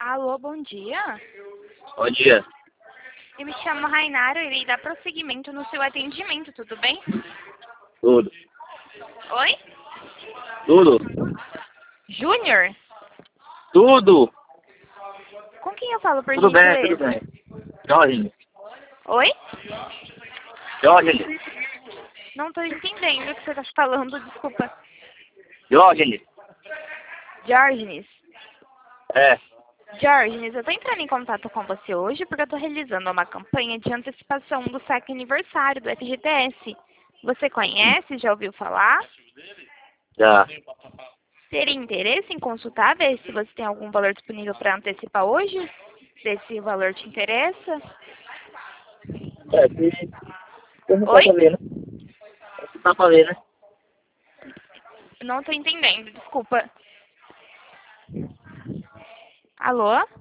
Alô, bom dia. Bom dia. Eu me chamo Rainara e irei dar prosseguimento no seu atendimento, tudo bem? Tudo. Oi? Tudo. Júnior? Tudo. Com quem eu falo, por Tudo bem, tudo gentileza? bem. Jorge. Oi? Jorge. Não estou entendendo o que você está falando, desculpa. Jorge. Diógenes. É. Diógenes, eu estou entrando em contato com você hoje porque eu estou realizando uma campanha de antecipação do saque aniversário do FGTS. Você conhece? Já ouviu falar? Já. Teria interesse em consultar, ver se você tem algum valor disponível para antecipar hoje? Se esse valor te interessa? É, se não tá Oi? pra ver, né? Se tá pra ver, né? Não estou entendendo, desculpa. Alô?